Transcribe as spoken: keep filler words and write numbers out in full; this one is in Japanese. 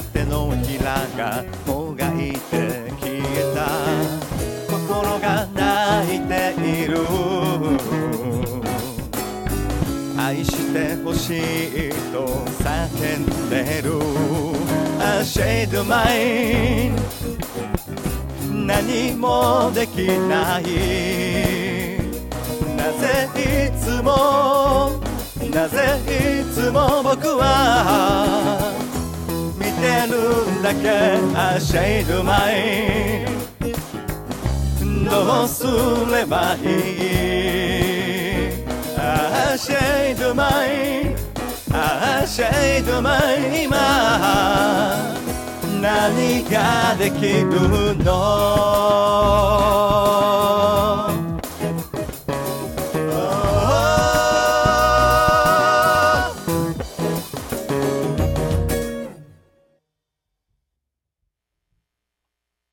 手のひらがもがいて消えた心が泣いている愛してほしいと叫んでる I shade mine 何もできないなぜいつもなぜいつも僕は見てるんだけ I shade mine どうすればいい I shade mine I shade mine 今何ができるの